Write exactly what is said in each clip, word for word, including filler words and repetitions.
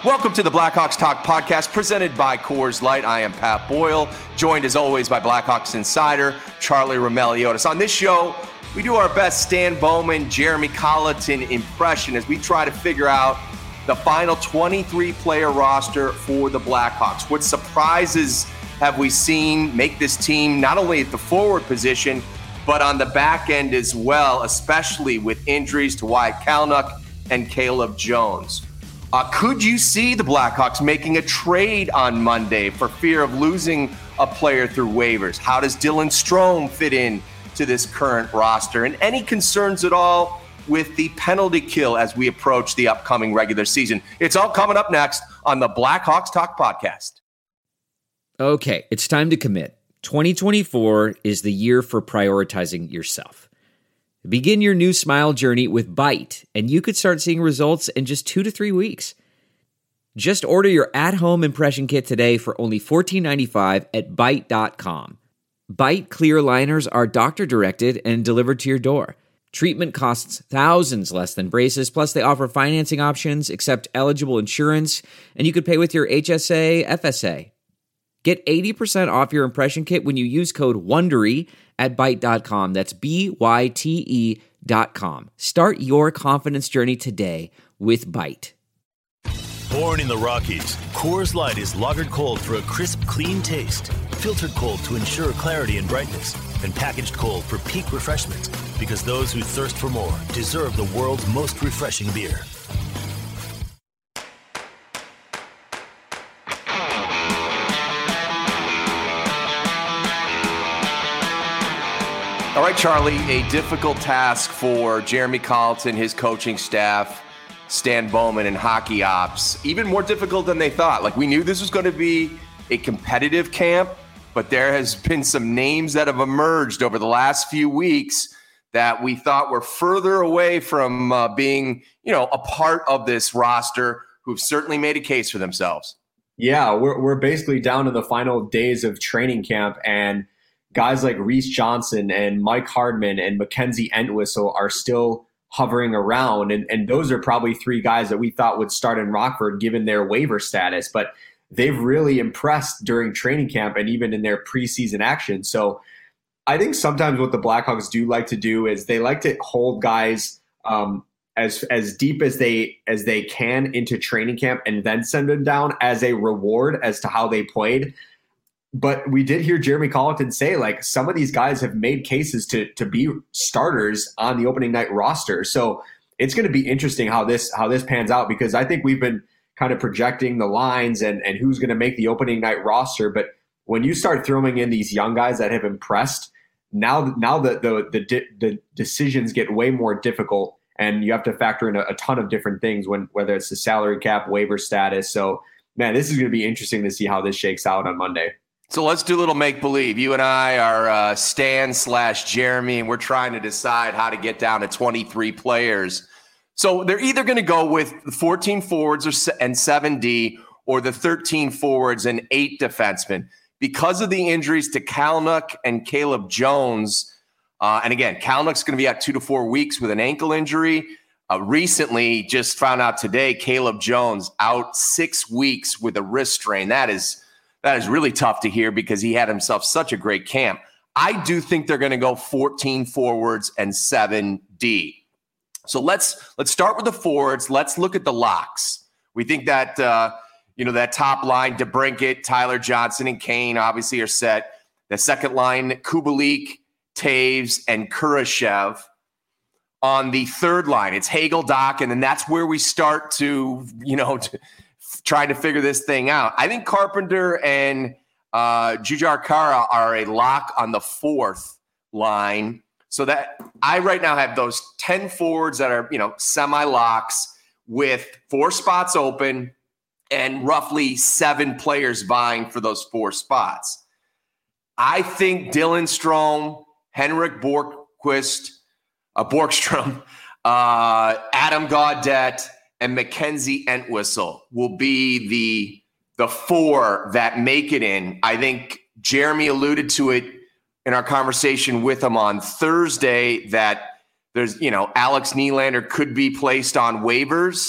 Welcome to the Blackhawks Talk podcast presented by Coors Light. I am Pat Boyle, joined as always by Blackhawks insider Charlie Roumeliotis. On this show, we do our best Stan Bowman, Jeremy Colliton impression as we try to figure out the final twenty-three player roster for the Blackhawks. What surprises have we seen make this team not only at the forward position, but on the back end as well, especially with injuries to Wyatt Kalynuk and Caleb Jones? Uh, could you see the Blackhawks making a trade on Monday for fear of losing a player through waivers? How does Dylan Strome fit in to this current roster? And any concerns at all with the penalty kill as we approach the upcoming regular season? It's all coming up next on the Blackhawks Talk podcast. Okay, it's time to commit. twenty twenty-four is the year for prioritizing yourself. Begin your new smile journey with Byte, and you could start seeing results in just two to three weeks. Just order your at-home impression kit today for only fourteen ninety-five at byte dot com. Byte clear liners are doctor-directed and delivered to your door. Treatment costs thousands less than braces, plus they offer financing options, accept eligible insurance, and you could pay with your H S A, F S A. Get eighty percent off your impression kit when you use code WONDERY at byte dot com. That's B Y T E dot com. Start your confidence journey today with Byte. Born in the Rockies, Coors Light is lagered cold for a crisp, clean taste. Filtered cold to ensure clarity and brightness. And packaged cold for peak refreshment. Because those who thirst for more deserve the world's most refreshing beer. All right, Charlie, a difficult task for Jeremy Colliton, his coaching staff, Stan Bowman, and Hockey Ops. Even more difficult than they thought. Like, we knew this was going to be a competitive camp, but there has been some names that have emerged over the last few weeks that we thought were further away from uh, being, you know, a part of this roster, who've certainly made a case for themselves. Yeah, we're we're basically down to the final days of training camp, and guys like Reese Johnson and Mike Hardman and Mackenzie Entwistle are still hovering around. And, and those are probably three guys that we thought would start in Rockford given their waiver status. But they've really impressed during training camp and even in their preseason action. So I think sometimes what the Blackhawks do like to do is they like to hold guys um, as as deep as they as they can into training camp and then send them down as a reward as to how they played. But we did hear Jeremy Colliton say, like, some of these guys have made cases to to be starters on the opening night roster. So it's going to be interesting how this how this pans out, because I think we've been kind of projecting the lines and, and who's going to make the opening night roster. But when you start throwing in these young guys that have impressed, now now the the the, the decisions get way more difficult, and you have to factor in a, a ton of different things, when whether it's the salary cap, waiver status. So, man, this is going to be interesting to see how this shakes out on Monday. So let's do a little make-believe. You and I are uh, Stan slash Jeremy, and we're trying to decide how to get down to twenty-three players. So they're either going to go with fourteen forwards or se- and seven D, or the thirteen forwards and eight defensemen. Because of the injuries to Kalynuk and Caleb Jones, uh, and again, Kalynuk's going to be out two to four weeks with an ankle injury. Uh, recently, just found out today, Caleb Jones out six weeks with a wrist strain. That is... That is really tough to hear, because he had himself such a great camp. I do think they're going to go fourteen forwards and seven D. So let's let's start with the forwards. Let's look at the locks. We think that uh, you know that top line, DeBrincat, Tyler Johnson, and Kane obviously are set. The second line, Kubalik, Taves, and Kurashev. On the third line, it's Hagel, Doc, and then that's where we start to you know. To, trying to figure this thing out. I think Carpenter and uh, Jujhar Khaira are a lock on the fourth line. So that I right now have those ten forwards that are, you know, semi-locks with four spots open and roughly seven players vying for those four spots. I think Dylan Strome, Henrik Borkquist, uh, Borkstrom, uh, Adam Gaudette, and Mackenzie Entwistle will be the the four that make it in. I think Jeremy alluded to it in our conversation with him on Thursday that there's, you know, Alex Nylander could be placed on waivers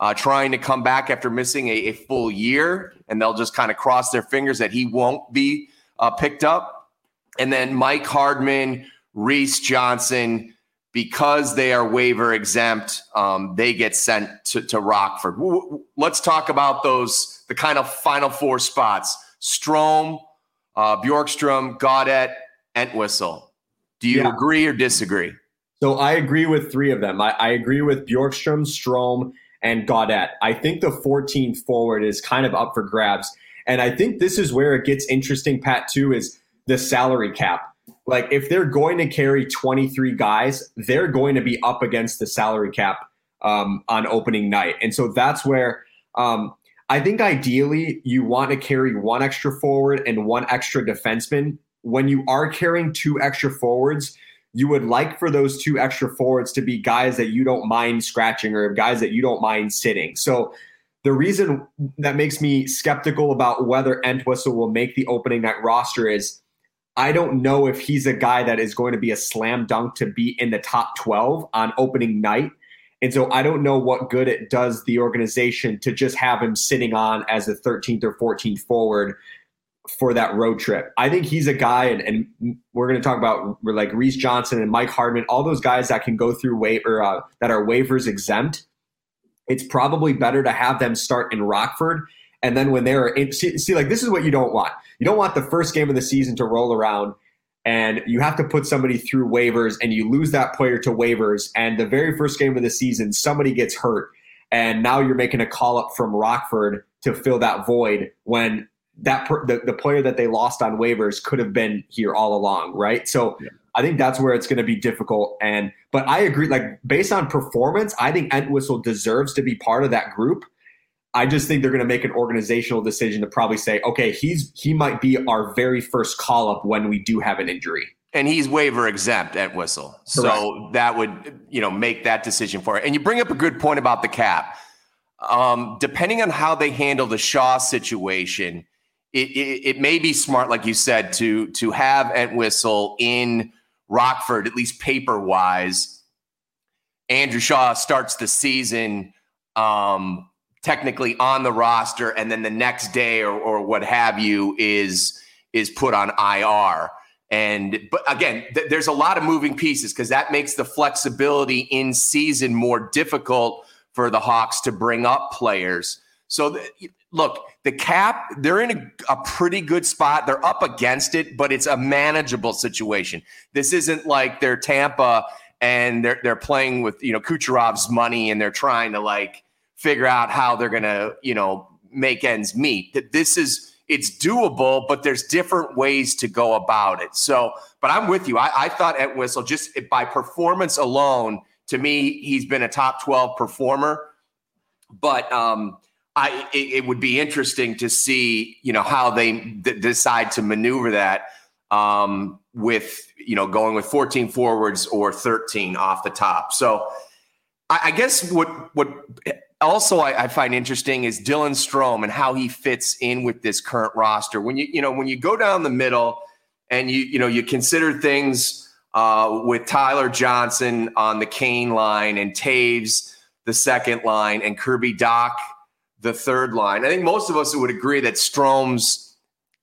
uh, trying to come back after missing a, a full year, and they'll just kind of cross their fingers that he won't be uh, picked up. And then Mike Hardman, Reese Johnson, because they are waiver exempt, um, they get sent to, to Rockford. Let's talk about those, the kind of final four spots. Strome, uh, Bjorkstrom, Gaudette, Entwistle. Do you yeah. agree or disagree? So I agree with three of them. I, I agree with Bjorkstrom, Strome, and Gaudette. I think the fourteenth forward is kind of up for grabs. And I think this is where it gets interesting, Pat, too, is the salary cap. Like, if they're going to carry twenty-three guys, they're going to be up against the salary cap um, on opening night. And so that's where um, I think ideally you want to carry one extra forward and one extra defenseman. When you are carrying two extra forwards, you would like for those two extra forwards to be guys that you don't mind scratching or guys that you don't mind sitting. So the reason that makes me skeptical about whether Entwistle will make the opening night roster is I don't know if he's a guy that is going to be a slam dunk to be in the top twelve on opening night. And so I don't know what good it does the organization to just have him sitting on as a thirteenth or fourteenth forward for that road trip. I think he's a guy, and, and we're going to talk about like Reese Johnson and Mike Hardman, all those guys that can go through waiver, uh, that are waivers exempt. It's probably better to have them start in Rockford. And then when they're in, see, see, like, this is what you don't want. You don't want the first game of the season to roll around and you have to put somebody through waivers and you lose that player to waivers. And the very first game of the season, somebody gets hurt. And now you're making a call up from Rockford to fill that void when that per, the, the player that they lost on waivers could have been here all along. Right. So yeah. I think that's where it's going to be difficult. And, but I agree, like, based on performance, I think Entwistle deserves to be part of that group. I just think they're going to make an organizational decision to probably say, okay, he's he might be our very first call up when we do have an injury. And he's waiver exempt at Whistle. So Correct. That would, you know, make that decision for it. And you bring up a good point about the cap. Um, depending on how they handle the Shaw situation, it, it, it may be smart, like you said, to, to have Entwistle in Rockford, at least paper-wise. Andrew Shaw starts the season um, – technically on the roster, and then the next day or, or what have you is is put on I R. And but again, th- there's a lot of moving pieces because that makes the flexibility in season more difficult for the Hawks to bring up players. So th- look, the cap, they're in a, a pretty good spot. They're up against it, but it's a manageable situation. This isn't like they're Tampa and they're they're playing with, you know, Kucherov's money and they're trying to like figure out how they're going to, you know, make ends meet. That this is, it's doable, but there's different ways to go about it. So, but I'm with you. I, I thought Entwistle, just by performance alone, to me, he's been a top twelve performer. But um, I, it, it would be interesting to see, you know, how they d- decide to maneuver that um, with, you know, going with fourteen forwards or thirteen off the top. So I, I guess what what. Also, I, I find interesting is Dylan Strome and how he fits in with this current roster. When you you know when you go down the middle and you you know you consider things uh, with Tyler Johnson on the Kane line and Taves the second line and Kirby Dach the third line. I think most of us would agree that Strome's,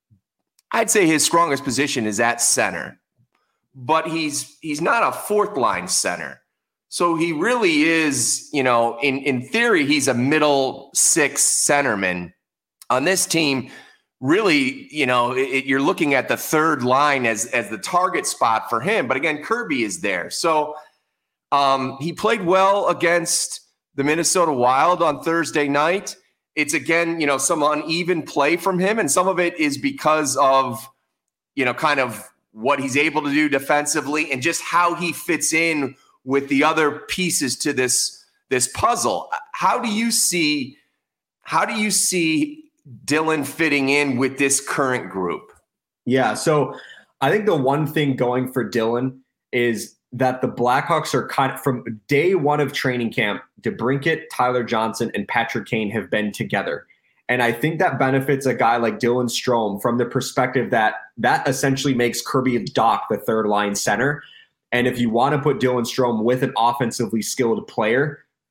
I'd say his strongest position is at center, but he's he's not a fourth line center. So he really is, you know, in, in theory, he's a middle six centerman. On this team, really, you know, it, you're looking at the third line as, as the target spot for him. But again, Kirby is there. So um, he played well against the Minnesota Wild on Thursday night. It's, again, you know, some uneven play from him. And some of it is because of, you know, kind of what he's able to do defensively and just how he fits in with the other pieces to this this puzzle. How do you see how do you see Dylan fitting in with this current group? Yeah, so I think the one thing going for Dylan is that the Blackhawks are kind of, from day one of training camp, DeBrincat, Tyler Johnson, and Patrick Kane have been together. And I think that benefits a guy like Dylan Strome from the perspective that that essentially makes Kirby Dach the third line center. And if you want to put Dylan Strome with an offensively skilled player,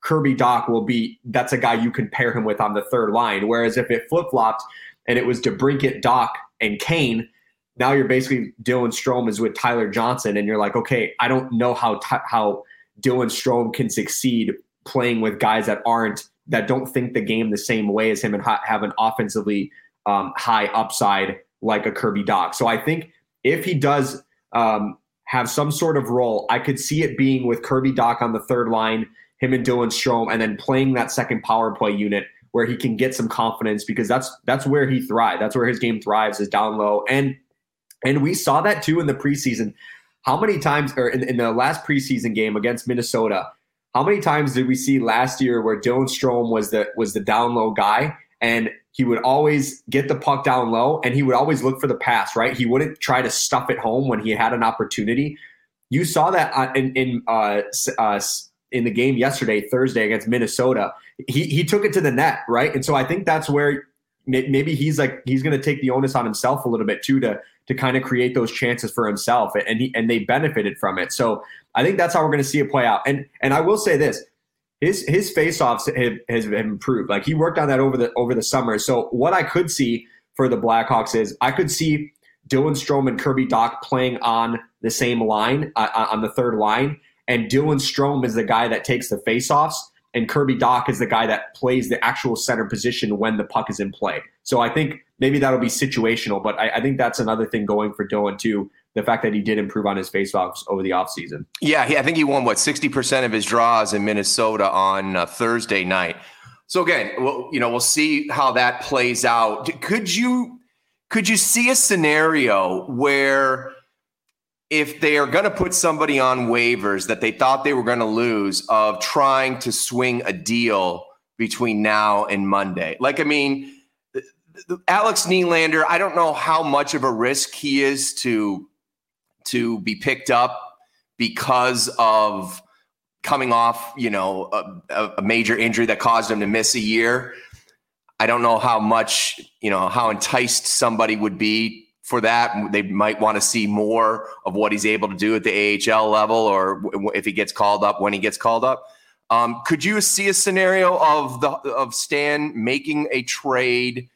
Kirby Dach will be, that's a guy you can pair him with on the third line. Whereas if it flip-flopped and it was DeBrincat, Dach, and Kane, now you're basically Dylan Strome is with Tyler Johnson, and you're like, okay, I don't know how how Dylan Strome can succeed playing with guys that aren't, that don't think the game the same way as him and ha- have an offensively um, high upside like a Kirby Dach. So I think if he does um, have some sort of role, I could see it being with Kirby Dach on the third line, him and Dylan Strome, and then playing that second power play unit where he can get some confidence, because that's that's where he thrives. That's where his game thrives, is down low. And and we saw that too in the preseason. How many times, or in, in the last preseason game against Minnesota, how many times did we see last year where Dylan Strome was the was the down low guy, and he would always get the puck down low and he would always look for the pass, right? He wouldn't try to stuff it home when he had an opportunity. You saw that in in uh, uh, in the game yesterday, Thursday against Minnesota. He he took it to the net, right? And so I think that's where maybe he's like he's going to take the onus on himself a little bit too to to kind of create those chances for himself, and he, and they benefited from it. So I think that's how we're going to see it play out. And and I will say this, his his faceoffs have, has improved. Like he worked on that over the over the summer. So what I could see for the Blackhawks is I could see Dylan Strome and Kirby Dach playing on the same line, uh, on the third line, and Dylan Strome is the guy that takes the faceoffs, and Kirby Dach is the guy that plays the actual center position when the puck is in play. So I think maybe that'll be situational, but I, I think that's another thing going for Dylan too, the fact that he did improve on his faceoffs over the offseason. Yeah, he, I think he won, what, sixty percent of his draws in Minnesota on uh, Thursday night. So again, we'll, you know, we'll see how that plays out. Could you could you see a scenario where if they are going to put somebody on waivers that they thought they were going to lose, of trying to swing a deal between now and Monday? Like, I mean, the, the, Alex Nylander, I don't know how much of a risk he is to, to be picked up because of coming off, you know, a, a major injury that caused him to miss a year. I don't know how much, you know, how enticed somebody would be for that. They might want to see more of what he's able to do at the A H L level, or if he gets called up, when he gets called up. Um, could you see a scenario of the of Stan making a trade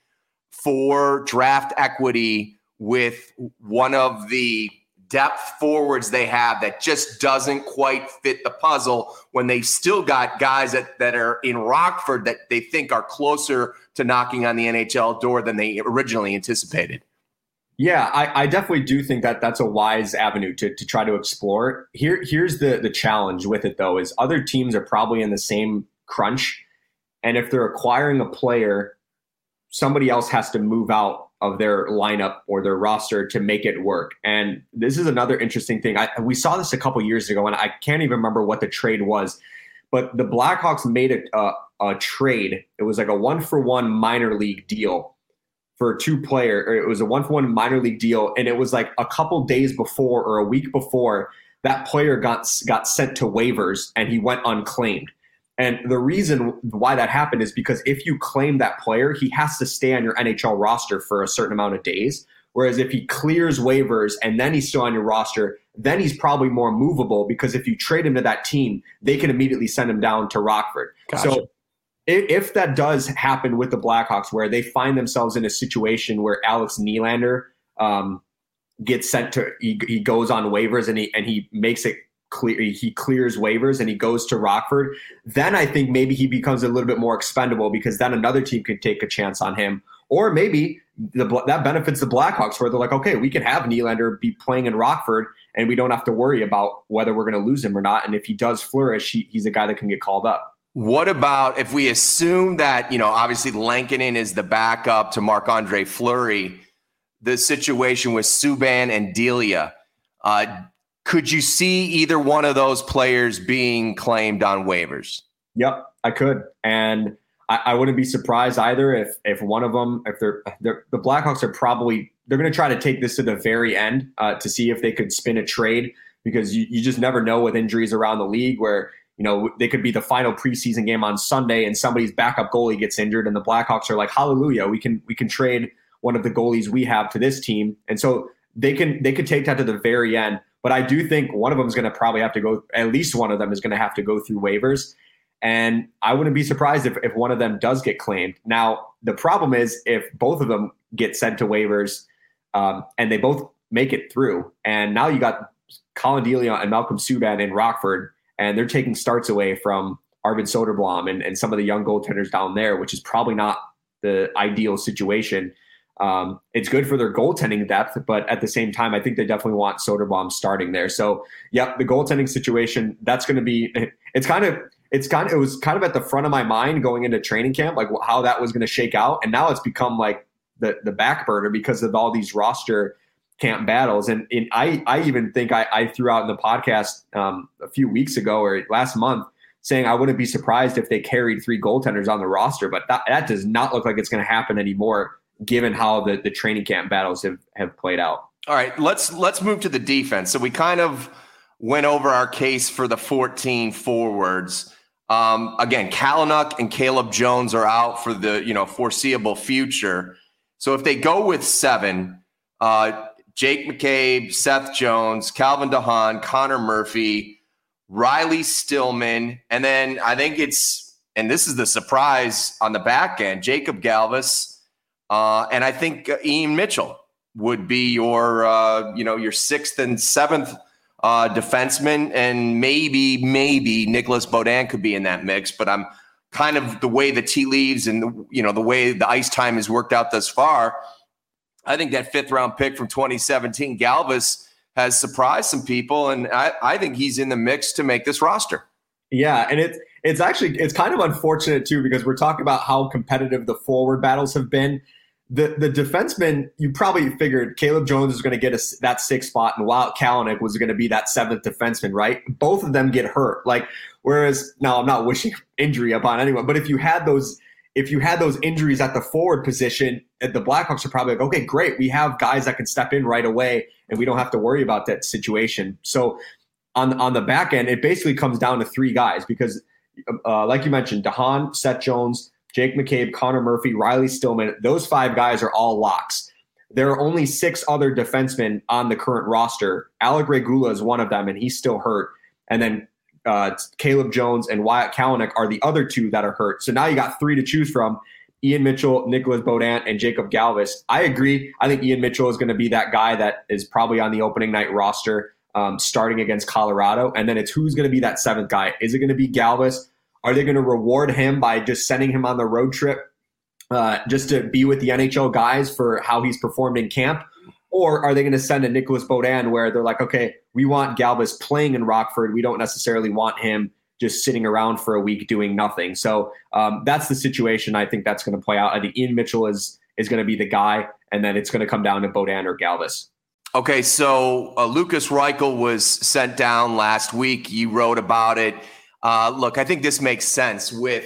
for draft equity with one of the depth forwards they have that just doesn't quite fit the puzzle, when they still got guys that, that are in Rockford that they think are closer to knocking on the N H L door than they originally anticipated? Yeah, I, I definitely do think that that's a wise avenue to, to try to explore. Here, here's the, the challenge with it, though, is other teams are probably in the same crunch. And if they're acquiring a player, somebody else has to move out of their lineup or their roster to make it work. And this is another interesting thing. I, we saw this a couple years ago, and I can't even remember what the trade was. But the Blackhawks made a, a, a trade. It was like a one-for-one minor league deal for two player, or it was a one-for-one minor league deal, and it was like a couple days before or a week before that player got got sent to waivers and he went unclaimed. And the reason why that happened is because if you claim that player, he has to stay on your N H L roster for a certain amount of days. Whereas if he clears waivers and then he's still on your roster, then he's probably more movable, because if you trade him to that team, they can immediately send him down to Rockford. Gotcha. So if that does happen with the Blackhawks, where they find themselves in a situation where Alex Nylander um, gets sent to, he, he goes on waivers and he and he makes it clear, he clears waivers and he goes to Rockford, then I think maybe he becomes a little bit more expendable, because then another team could take a chance on him. Or maybe the, that benefits the Blackhawks, where they're like, okay, we can have Nylander be playing in Rockford and we don't have to worry about whether we're going to lose him or not. And if he does flourish, he, he's a guy that can get called up. What about if we assume that, you know, obviously Lankinen is the backup to Marc-Andre Fleury, the situation with Subban and Delia, uh, could you see either one of those players being claimed on waivers? Yep, I could. And I, I wouldn't be surprised either if if one of them, if they're, they're the Blackhawks are probably, they're going to try to take this to the very end uh, to see if they could spin a trade, because you, you just never know with injuries around the league, where you know, they could be the final preseason game on Sunday and somebody's backup goalie gets injured and the Blackhawks are like, hallelujah, we can we can trade one of the goalies we have to this team. And so they can they could take that to the very end. But I do think one of them is going to probably have to go, at least one of them is going to have to go through waivers. And I wouldn't be surprised if, if one of them does get claimed. Now, the problem is if both of them get sent to waivers um, and they both make it through, and now you got Colin DeLeon and Malcolm Subban in Rockford, and they're taking starts away from Arvid Soderblom and, and some of the young goaltenders down there, which is probably not the ideal situation. Um, it's good for their goaltending depth, but at the same time, I think they definitely want Soderblom starting there. So, yep, the goaltending situation, that's going to be, it's kind of, it's kind of, it was kind of at the front of my mind going into training camp, like how that was going to shake out. And now it's become like the, the back burner because of all these roster camp battles. And, and I, I even think I, I threw out in the podcast um, a few weeks ago or last month saying I wouldn't be surprised if they carried three goaltenders on the roster, but that, that does not look like it's going to happen anymore, given how the, the training camp battles have, have played out. All right, let's let's move to the defense. So we kind of went over our case for the fourteen forwards. Um, again, Kalynuk and Caleb Jones are out for the you know foreseeable future. So if they go with seven, uh, Jake McCabe, Seth Jones, Calvin DeHaan, Connor Murphy, Riley Stillman, and then I think it's, and this is the surprise on the back end, Jacob Galvis, uh, and I think uh, Ian Mitchell would be your, uh, you know, your sixth and seventh uh, defenseman, and maybe, maybe Nicholas Beaudin could be in that mix. But I'm kind of the way the tea leaves and the, you know the way the ice time has worked out thus far. I think that fifth round pick from twenty seventeen, Galvis, has surprised some people, and I, I think he's in the mix to make this roster. Yeah, and it's it's actually it's kind of unfortunate too, because we're talking about how competitive the forward battles have been. The the defenseman, you probably figured Caleb Jones was going to get a, that sixth spot, and Wyatt Kalynuk was going to be that seventh defenseman, right? Both of them get hurt. Like, whereas now I'm not wishing injury upon anyone, but if you had those if you had those injuries at the forward position, the Blackhawks are probably like, okay, great, we have guys that can step in right away, and we don't have to worry about that situation. So on on the back end, it basically comes down to three guys because, uh, like you mentioned, DeHaan, Seth Jones, Jake McCabe, Connor Murphy, Riley Stillman, those five guys are all locks. There are only six other defensemen on the current roster. Alec Regula is one of them, and he's still hurt. And then uh, Caleb Jones and Wyatt Kalynuk are the other two that are hurt. So now you got three to choose from: Ian Mitchell, Nicholas Beaudin, and Jacob Galvis. I agree. I think Ian Mitchell is going to be that guy that is probably on the opening night roster um, starting against Colorado. And then it's who's going to be that seventh guy. Is it going to be Galvis? Are they going to reward him by just sending him on the road trip uh, just to be with the N H L guys for how he's performed in camp? Or are they going to send a Nicholas Beaudin where they're like, okay, we want Galvis playing in Rockford. We don't necessarily want him just sitting around for a week doing nothing. So um, that's the situation I think that's going to play out. I think Ian Mitchell is is going to be the guy, and then it's going to come down to Beaudin or Galvis. Okay, so uh, Lukas Reichel was sent down last week. You wrote about it. Uh, look, I think this makes sense with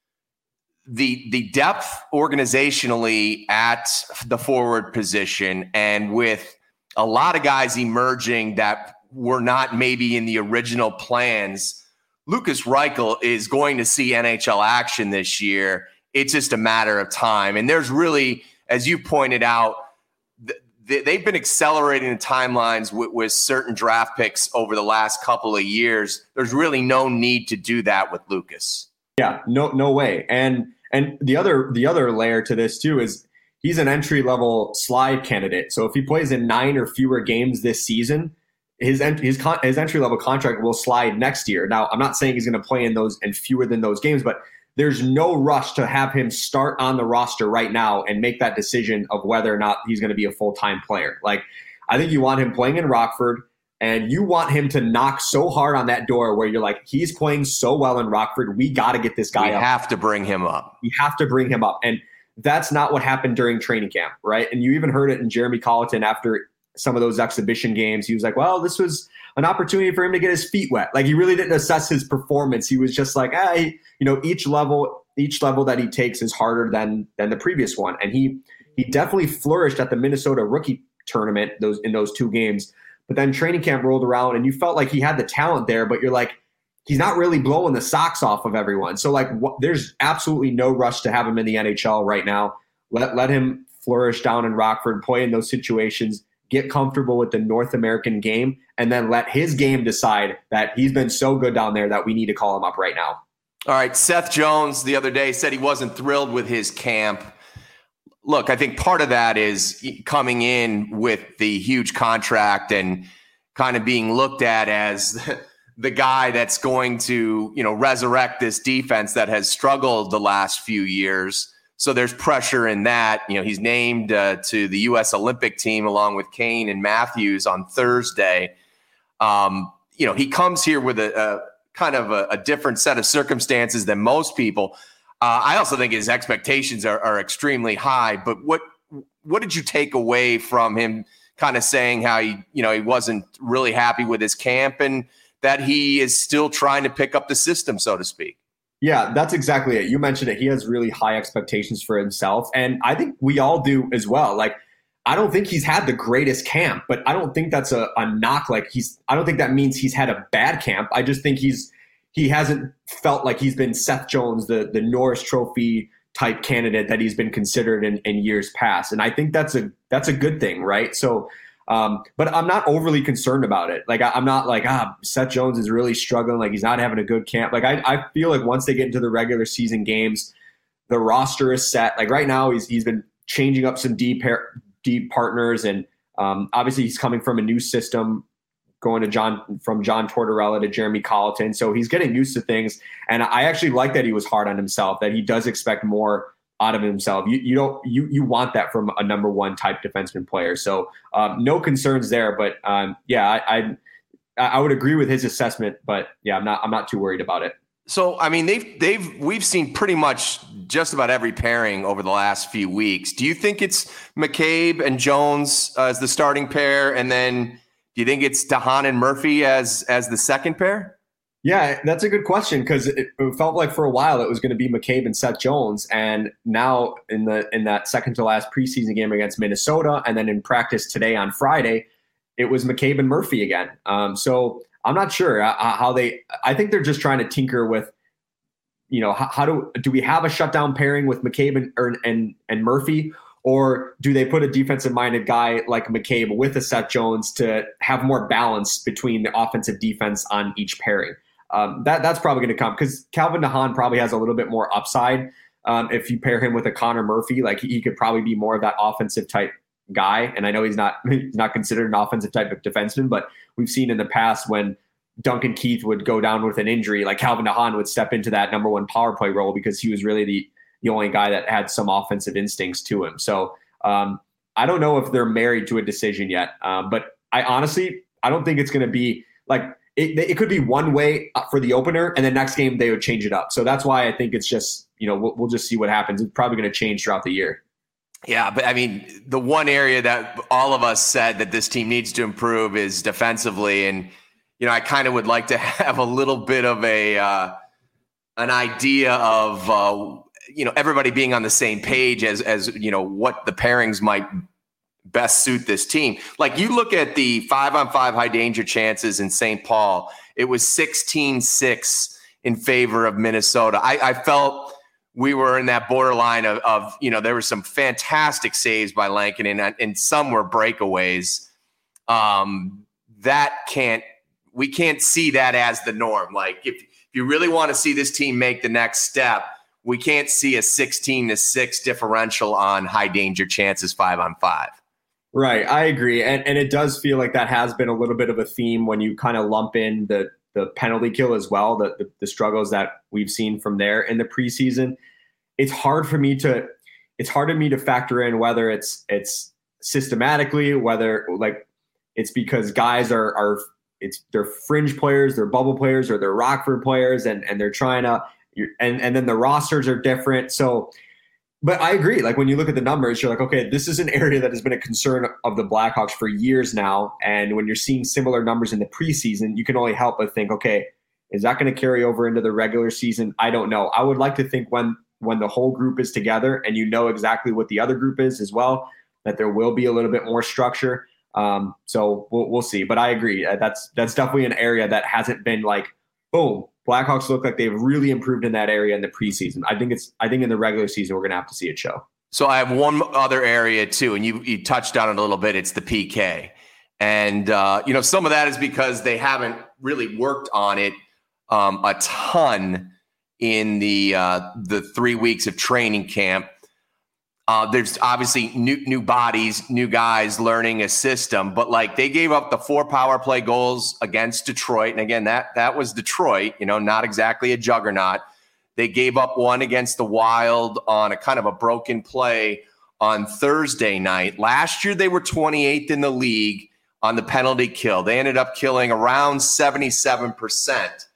the the depth organizationally at the forward position, and with a lot of guys emerging that were not maybe in the original plans. Lukas Reichel is going to see N H L action this year. It's just a matter of time. And there's really, as you pointed out, th- they've been accelerating the timelines with, with certain draft picks over the last couple of years. There's really no need to do that with Lukas. Yeah, no, no way. And and the other the other layer to this too is he's an entry level slide candidate. So if he plays in nine or fewer games this season, his his con- his entry level contract will slide next year. Now, I'm not saying he's going to play in those and fewer than those games, but there's no rush to have him start on the roster right now and make that decision of whether or not he's going to be a full-time player. Like, I think you want him playing in Rockford, and you want him to knock so hard on that door where you're like, he's playing so well in Rockford, we got to get this guy we up. We have to bring him up. We have to bring him up. And that's not what happened during training camp, right? And you even heard it in Jeremy Colleton after some of those exhibition games. He was like, well, this was an opportunity for him to get his feet wet. Like, he really didn't assess his performance. He was just like, hey, you know, each level, each level that he takes is harder than than the previous one. And he he definitely flourished at the Minnesota rookie tournament those in those two games. But then training camp rolled around and you felt like he had the talent there, but you're like, he's not really blowing the socks off of everyone. So like, wh- there's absolutely no rush to have him in the N H L right now. Let let him flourish down in Rockford, play in those situations, get comfortable with the North American game, and then let his game decide that he's been so good down there that we need to call him up right now. All right. Seth Jones the other day said he wasn't thrilled with his camp. Look, I think part of that is coming in with the huge contract and kind of being looked at as the guy that's going to, you know, resurrect this defense that has struggled the last few years. So there's pressure in that. You know, he's named uh, to the U S Olympic team along with Kane and Matthews on Thursday. Um, you know, he comes here with a, a kind of a, a different set of circumstances than most people. Uh, I also think his expectations are, are extremely high. But what what did you take away from him kind of saying how he, you know, he wasn't really happy with his camp and that he is still trying to pick up the system, so to speak? Yeah, that's exactly it. You mentioned it. He has really high expectations for himself. And I think we all do as well. Like, I don't think he's had the greatest camp, but I don't think that's a, a knock. Like he's, I don't think that means he's had a bad camp. I just think he's, he hasn't felt like he's been Seth Jones, the, the Norris Trophy type candidate that he's been considered in, in years past. And I think that's a, that's a good thing. Right. So, um, but I'm not overly concerned about it. Like I, I'm not like, ah, Seth Jones is really struggling. Like he's not having a good camp. Like I, I feel like once they get into the regular season games, the roster is set. Like right now he's, he's been changing up some deep pair, deep partners. And um, obviously he's coming from a new system, going to John from John Tortorella to Jeremy Colleton. So he's getting used to things. And I actually like that he was hard on himself, that he does expect more out of himself. You, you don't, you, you want that from a number one type defenseman player. So um, no concerns there, but um, yeah, I, I, I would agree with his assessment, but yeah, I'm not, I'm not too worried about it. So, I mean, they've, they've, we've seen pretty much just about every pairing over the last few weeks. Do you think it's McCabe and Jones uh, as the starting pair? And then do you think it's DeHaan and Murphy as, as the second pair? Yeah, that's a good question, because it, it felt like for a while it was going to be McCabe and Seth Jones. And now in the, in that second to last preseason game against Minnesota, and then in practice today on Friday, it was McCabe and Murphy again. Um, so I'm not sure how they, I think they're just trying to tinker with, you know, how, how do, do we have a shutdown pairing with McCabe and, or, and, and Murphy, or do they put a defensive minded guy like McCabe with a Seth Jones to have more balance between the offensive defense on each pairing? Um, that that's probably going to come, because Calvin DeHaan probably has a little bit more upside. Um, if you pair him with a Connor Murphy, like he, he could probably be more of that offensive type guy. And I know he's not, he's not considered an offensive type of defenseman, but we've seen in the past when Duncan Keith would go down with an injury, like Calvin DeHaan would step into that number one power play role because he was really the, the only guy that had some offensive instincts to him. So um, I don't know if they're married to a decision yet, um, but I honestly, I don't think it's going to be like, it, it could be one way for the opener and the next game they would change it up. So that's why I think it's just, you know, we'll, we'll just see what happens. It's probably going to change throughout the year. Yeah, but I mean, the one area that all of us said that this team needs to improve is defensively. And, you know, I kind of would like to have a little bit of a uh, an idea of, uh, you know, everybody being on the same page as, as, you know, what the pairings might best suit this team. Like you look at the five on five high danger chances in Saint Paul, it was sixteen six in favor of Minnesota. I, I felt we were in that borderline of, of, you know, there were some fantastic saves by Lankinen and, and some were breakaways. Um, that can't, we can't see that as the norm. Like if, if you really want to see this team make the next step, we can't see a sixteen to six differential on high danger chances five on five. Right. I agree. And and it does feel like that has been a little bit of a theme when you kind of lump in the the penalty kill as well, the, the the struggles that we've seen from there in the preseason. It's hard for me to it's hard for me to factor in whether it's it's systematically, whether like it's because guys are are it's they're fringe players, they're bubble players, or they're Rockford players, and and they're trying to and and then the rosters are different. So but I agree. Like when you look at the numbers, you're like, okay, this is an area that has been a concern of the Blackhawks for years now. And when you're seeing similar numbers in the preseason, you can only help but think, okay, is that going to carry over into the regular season? I don't know. I would like to think when when the whole group is together and you know exactly what the other group is as well, that there will be a little bit more structure. Um, so we'll, we'll see. But I agree. That's that's definitely an area that hasn't been like, boom, Blackhawks look like they've really improved in that area in the preseason. I think it's. I think in the regular season we're going to have to see it show. So I have one other area too, and you you touched on it a little bit. It's the P K, and uh, you know some of that is because they haven't really worked on it um, a ton in the uh, the three weeks of training camp. Uh, there's obviously new new bodies, new guys learning a system, but like they gave up the four power play goals against Detroit. And again, that that was Detroit, you know, not exactly a juggernaut. They gave up one against the Wild on a kind of a broken play on Thursday night. Last year, they were twenty-eighth in the league on the penalty kill. They ended up killing around seventy-seven percent.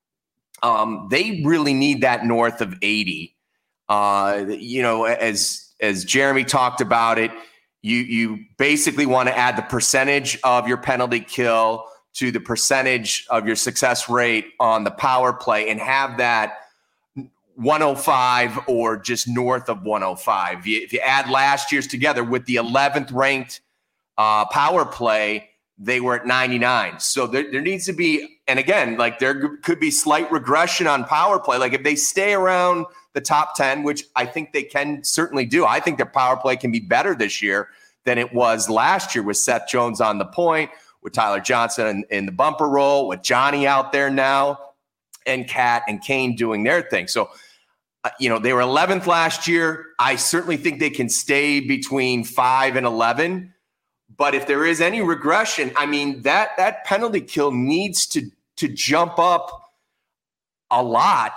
Um, they really need that north of eighty. Uh, you know, as as Jeremy talked about it, you you basically want to add the percentage of your penalty kill to the percentage of your success rate on the power play and have that one oh five or just north of one oh five. If you, if you add last year's together with the eleventh ranked uh, power play, they were at ninety-nine. So there, there needs to be, and again, like there could be slight regression on power play. Like if they stay around the top ten, which I think they can certainly do. I think their power play can be better this year than it was last year with Seth Jones on the point, with Tyler Johnson in, in the bumper role, with Johnny out there now, and Kat and Kane doing their thing. So, uh, you know, they were eleventh last year. I certainly think they can stay between five and eleven. But if there is any regression, I mean, that that penalty kill needs to to jump up a lot.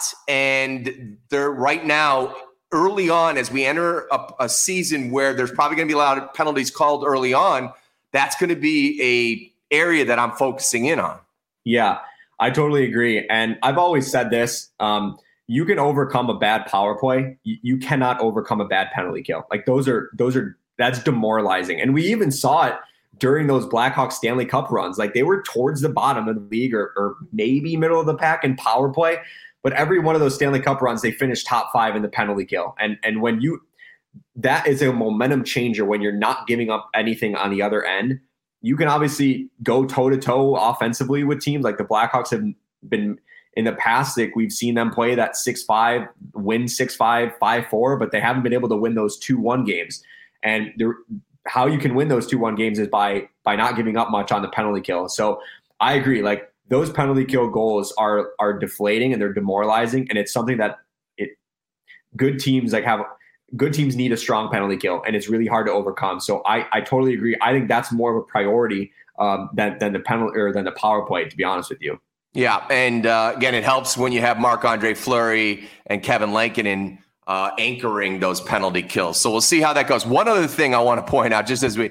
And they're right now, early on, as we enter a, a season where there's probably going to be a lot of penalties called early on, that's going to be a area that I'm focusing in on. Yeah, I totally agree. And I've always said this, um, you can overcome a bad power play. You, you cannot overcome a bad penalty kill. Like those are, those are, that's demoralizing. And we even saw it during those Blackhawks Stanley Cup runs. Like they were towards the bottom of the league or, or maybe middle of the pack in power play. But every one of those Stanley Cup runs, they finished top five in the penalty kill. And, and when you, that is a momentum changer when you're not giving up anything on the other end. You can obviously go toe to toe offensively with teams like the Blackhawks have been in the past. Like we've seen them play that six five, win six five, five four, but they haven't been able to win those two one games. And there, how you can win those two one games is by by not giving up much on the penalty kill. So I agree. Like those penalty kill goals are are deflating and they're demoralizing, and it's something that it good teams like have good teams need a strong penalty kill, and it's really hard to overcome. So I I totally agree. I think that's more of a priority um, than than the penalty or than the power play, to be honest with you. Yeah, and uh, again, it helps when you have Marc-Andre Fleury and Kevin Lankinen Uh, anchoring those penalty kills. So we'll see how that goes. One other thing I want to point out, just as we,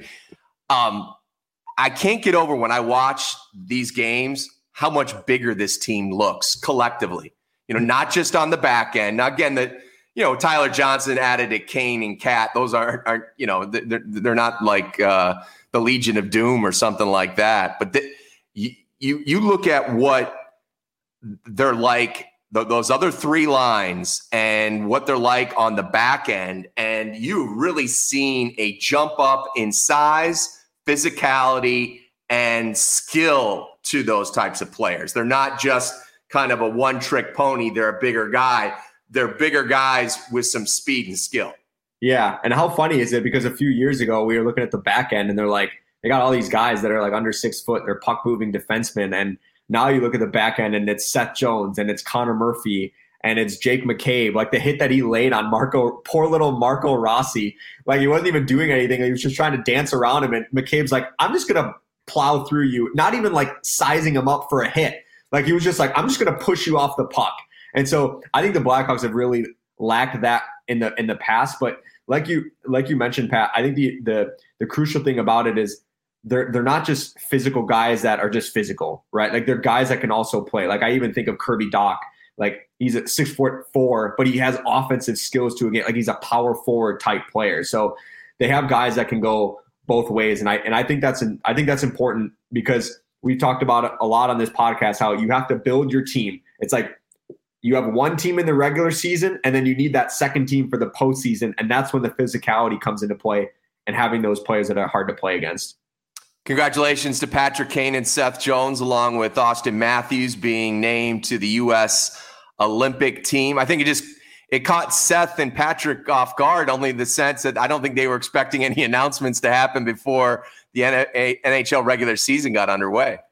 um, I can't get over when I watch these games, how much bigger this team looks collectively, you know, not just on the back end. Now, again, that, you know, Tyler Johnson added to Kane and Kat. Those aren't, aren't you know, they're, they're not like uh, the Legion of Doom or something like that. But the, you, you, you look at what they're like, those other three lines and what they're like on the back end. And you've really seen a jump up in size, physicality, and skill to those types of players. They're not just kind of a one-trick pony. They're a bigger guy. They're bigger guys with some speed and skill. Yeah. And how funny is it? Because a few years ago, we were looking at the back end and they're like, they got all these guys that are like under six foot. They're puck-moving defensemen. And now you look at the back end and it's Seth Jones and it's Connor Murphy and it's Jake McCabe. Like the hit that he laid on Marco, poor little Marco Rossi. Like he wasn't even doing anything. He was just trying to dance around him. And McCabe's like, I'm just going to plow through you. Not even like sizing him up for a hit. Like he was just like, I'm just going to push you off the puck. And so I think the Blackhawks have really lacked that in the in the past. But like you like you mentioned, Pat, I think the the the crucial thing about it is They're they're not just physical guys that are just physical, right? Like they're guys that can also play. Like I even think of Kirby Dach. Like he's at six foot four, but he has offensive skills to a game. Like he's a power forward type player. So they have guys that can go both ways, and I and I think that's an, I think that's important because we've talked about it a lot on this podcast. How you have to build your team. It's like you have one team in the regular season, and then you need that second team for the postseason, and that's when the physicality comes into play and having those players that are hard to play against. Congratulations to Patrick Kane and Seth Jones, along with Auston Matthews being named to the U S Olympic team. I think it just it caught Seth and Patrick off guard, only in the sense that I don't think they were expecting any announcements to happen before the N H L regular season got underway.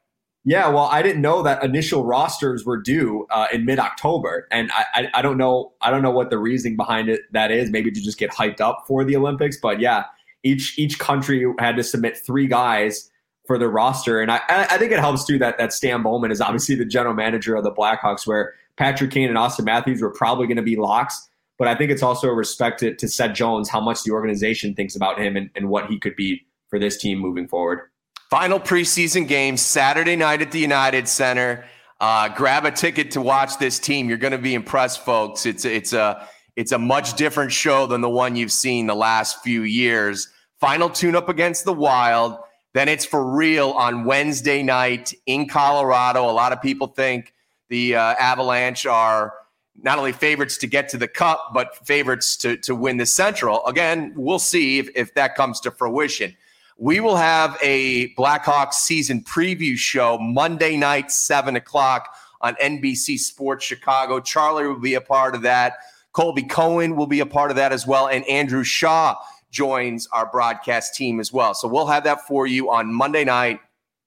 Yeah, well, I didn't know that initial rosters were due uh, in mid-October, and I, I, I don't know I don't know what the reasoning behind it that is. Maybe to just get hyped up for the Olympics, but yeah, each each country had to submit three guys for the roster, and I I think it helps too that that Stan Bowman is obviously the general manager of the Blackhawks, where Patrick Kane and Austin Matthews were probably going to be locks, but I think it's also a respect to, to Seth Jones how much the organization thinks about him and, and what he could be for this team moving forward. Final preseason game Saturday night at the United Center. Uh, grab a ticket to watch this team. You're going to be impressed, folks. It's it's a it's a much different show than the one you've seen the last few years. Final tune-up against the Wild. Then it's for real on Wednesday night in Colorado. A lot of people think the uh, Avalanche are not only favorites to get to the Cup, but favorites to to win the Central. Again, we'll see if, if that comes to fruition. We will have a Blackhawks season preview show Monday night, seven o'clock on N B C Sports Chicago. Charlie will be a part of that. Colby Cohen will be a part of that as well. And Andrew Shaw joins our broadcast team as well. So we'll have that for you on Monday night,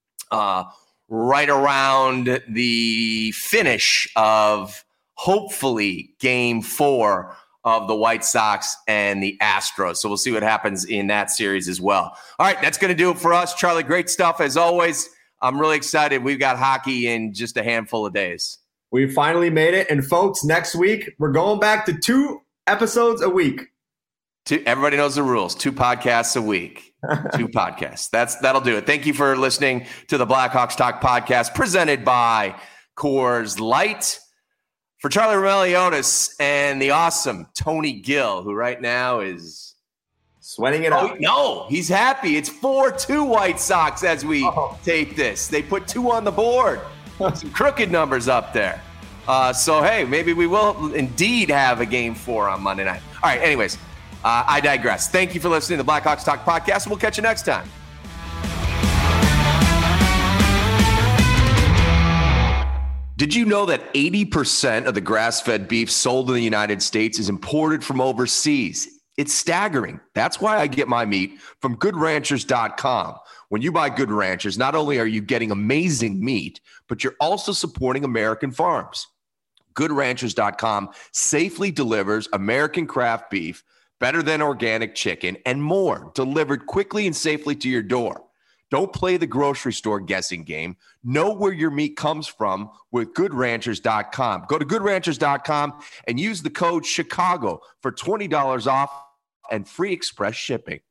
uh, right around the finish of hopefully game four of the White Sox and the Astros. So we'll see what happens in that series as well. All right, that's going to do it for us. Charlie, great stuff as always. I'm really excited. We've got hockey in just a handful of days. We finally made it. And folks, next week, we're going back to two episodes a week. Two, everybody knows the rules. Two podcasts a week. Two podcasts. That's That'll do it. Thank you for listening to the Blackhawks Talk podcast presented by Coors Light. For Charlie Roumeliotis and the awesome Tony Gill, who right now is sweating it oh, out. No, he's happy. It's four two White Sox as we oh. tape this. They put two on the board. Some crooked numbers up there. Uh, so, hey, maybe we will indeed have a game four on Monday night. All right, anyways, uh, I digress. Thank you for listening to the Blackhawks Talk podcast, and we'll catch you next time. Did you know that eighty percent of the grass-fed beef sold in the United States is imported from overseas? It's staggering. That's why I get my meat from good ranchers dot com. When you buy Good Ranchers, not only are you getting amazing meat, but you're also supporting American farms. good ranchers dot com safely delivers American craft beef, better than organic chicken, and more, delivered quickly and safely to your door. Don't play the grocery store guessing game. Know where your meat comes from with good ranchers dot com. Go to good ranchers dot com and use the code Chicago for twenty dollars off and free express shipping.